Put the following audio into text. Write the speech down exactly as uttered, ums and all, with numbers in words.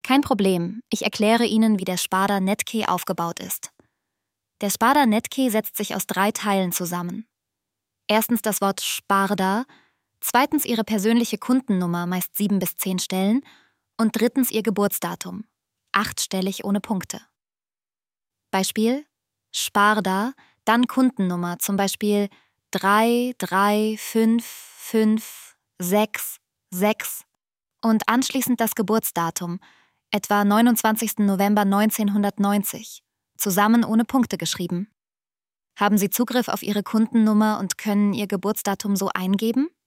Kein Problem, ich erkläre Ihnen, wie der Sparda Netkey aufgebaut ist. Der Sparda Netkey setzt sich aus drei Teilen zusammen. Erstens das Wort Sparda, zweitens Ihre persönliche Kundennummer, meist sieben bis zehn Stellen, und drittens Ihr Geburtsdatum, achtstellig ohne Punkte. Beispiel: Sparda, dann Kundennummer, zum Beispiel drei drei fünf fünf sechs sechs und anschließend das Geburtsdatum, etwa neunundzwanzigsten November neunzehnhundertneunzig, zusammen ohne Punkte geschrieben. Haben Sie Zugriff auf Ihre Kundennummer und können Ihr Geburtsdatum so eingeben?